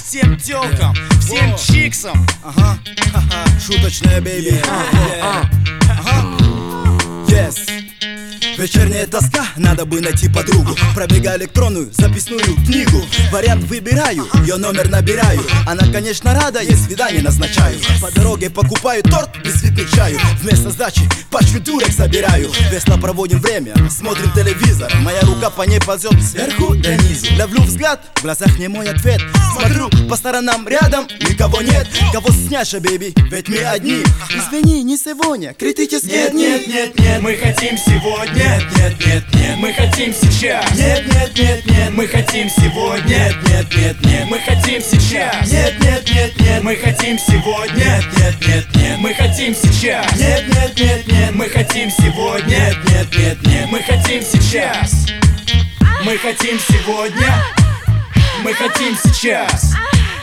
всем тёлкам, всем чиксам. Ага, шуточная, бейби. Yes. Вечерняя тоска, надо бы найти подругу. Пробегаю электронную записную книгу. Вариант выбираю, ее номер набираю. Она, конечно, рада, ей свидание назначаю. По дороге покупаю торт и свитный чаю. Вместо сдачи пачку дурек собираю. Весело проводим время, смотрим телевизор. Моя рука по ней ползет сверху донизу. Ловлю взгляд, в глазах не мой ответ. Смотрю по сторонам, рядом никого нет. Кого снять, бейби, ведь мы одни. Извини, не сегодня, критически. Нет, нет, нет, нет, мы хотим сегодня. Нет, нет, нет, нет, мы хотим сейчас. Нет, нет, нет, нет, мы хотим сегодня. Нет, нет, нет, нет, мы хотим сейчас. Нет, нет, нет, нет, мы хотим сегодня. Нет, нет, нет, мы хотим сейчас. Нет, нет, нет, нет, мы хотим сегодня. Нет, нет, нет, мы хотим сейчас. Мы хотим сегодня. Мы хотим сейчас.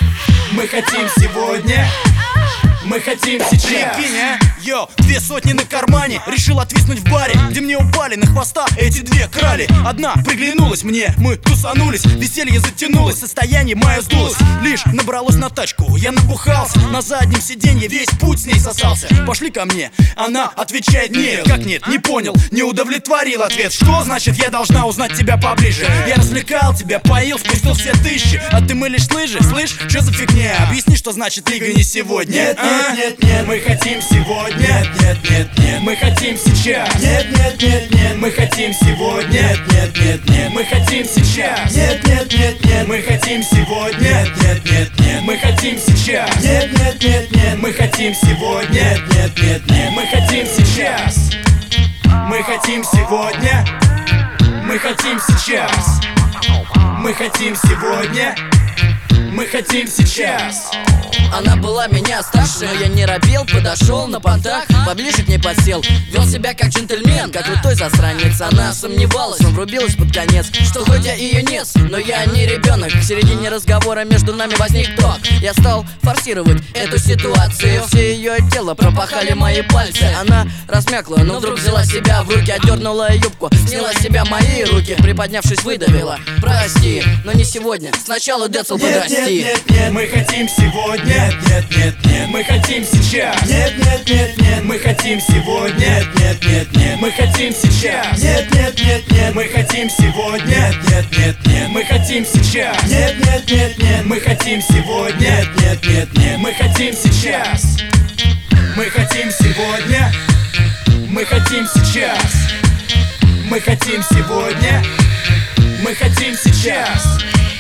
Мы хотим сегодня. Мы хотим сейчас. Прикинь, йо, 200 на кармане. Решил отвиснуть в баре, где мне упали на хвоста эти две крали. Одна приглянулась мне, мы тусанулись. Веселье затянулось, состояние мое сдулось. Лишь набралось на тачку, я набухался. На заднем сиденье весь путь с ней сосался. Пошли ко мне, она отвечает нет. Как нет, не понял, не удовлетворил ответ. Что значит я должна узнать тебя поближе? Я развлекал тебя, поил, спустил все тысячи. А ты мылишь лыжи, слышь, что за фигня? Объясни, что значит лига не сегодня. Нет, нет, нет, мы хотим сегодня. Нет, нет, нет, нет, мы хотим сейчас. Нет, нет, нет, нет, мы хотим сегодня. Нет, нет, нет, нет, мы хотим сейчас. Нет, нет, нет, нет, мы хотим сегодня. Нет, нет, нет, мы хотим сейчас. Нет, нет, нет, нет, мы хотим сегодня. Нет, нет, нет, мы хотим сейчас. Мы хотим сегодня. Мы хотим сейчас. Мы хотим сегодня. Мы хотим сейчас. Она была меня старше, но я не робел, подошел на понтах, поближе к ней подсел. Вел себя как джентльмен, как крутой засранец. Она сомневалась, но врубилась под конец, что хоть я ее нес, но я не ребенок. В середине разговора между нами возник ток. Я стал форсировать эту ситуацию. Все ее тело пропахали мои пальцы. Она размякла, но вдруг взяла себя в руки, отдернула юбку, сняла с себя мои руки, приподнявшись, выдавила: прости, но не сегодня, сначала Децл подрасти. Нет, нет, нет, мы хотим сегодня. Нет, нет, нет, нет, мы хотим сейчас. Нет, нет, нет, нет, мы хотим сегодня. Нет, нет, нет, мы хотим сейчас. Нет, нет, нет, нет, мы хотим сегодня. Нет, нет, нет, мы хотим сейчас. Нет, нет, нет, нет, мы хотим сегодня. Нет, нет, нет, мы хотим сейчас. Мы хотим сегодня. Мы хотим сейчас. Мы хотим сегодня. Мы хотим сейчас.